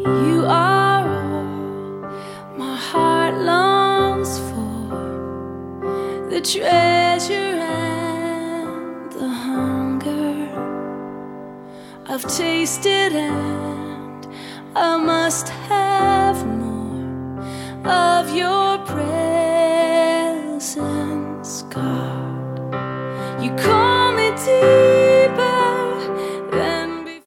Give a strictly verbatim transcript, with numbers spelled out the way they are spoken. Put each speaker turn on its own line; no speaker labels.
You are all my heart longs for, the treasure and the hunger. I've tasted and I must have more of your presence, God. You could